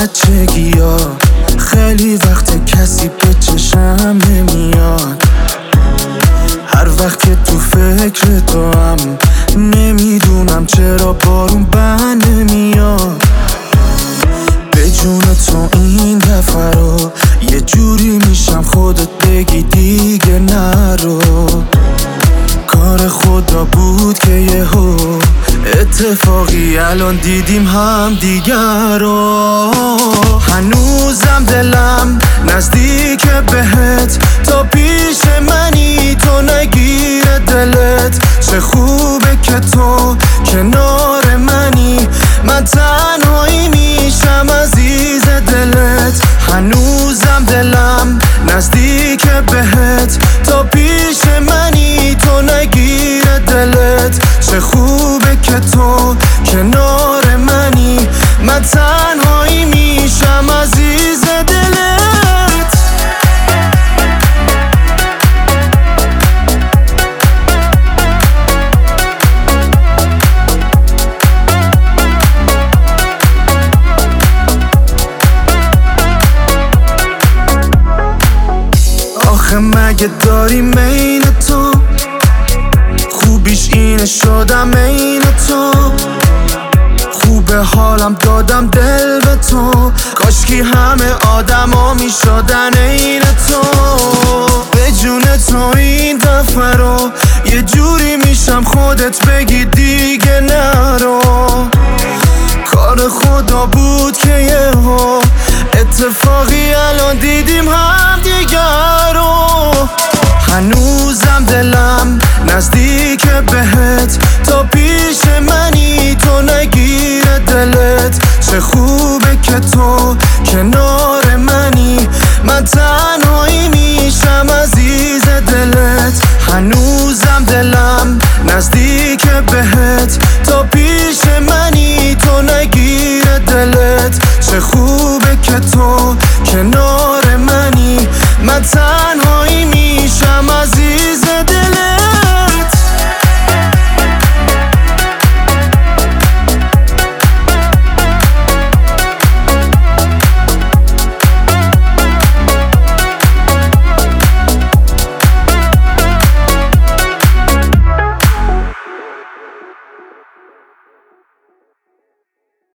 بچگی ها خیلی وقت کسی به چشم نمیاد. هر وقت که تو فکر تو هم نمیدونم چرا بارون بند نمیاد. به جون تو این دفعه رو یه جوری میشم خودت بگی دیگه نرو. کار خدا بود که یهو اتفاقی الان دیدیم هم دیگر رو. هنوزم دلم نزدیک بهت، تا پیش منی تو نگیره دلت. چه خوبه که تو کنار منی، من تنهایی میشم عزیز دلت. هنوزم دلم نزدیک بهت، تا پیش منی تو نگیره دلت. چه خوبه که تو کنار منی، من تنهایی میشم عزیز دلت. آخه مگه داری مین تو، خوبیش اینه شدم عین تو. خوبه حالم دادم دل به تو، کاشکی همه آدما میشدن عین تو. به جون تو این دفعه رو یه جوری میشم خودت بگی دیگه نرو. کار خدا بود که یهو اتفاقی الان دیدیم هم دیگر رو. هنوزم دلم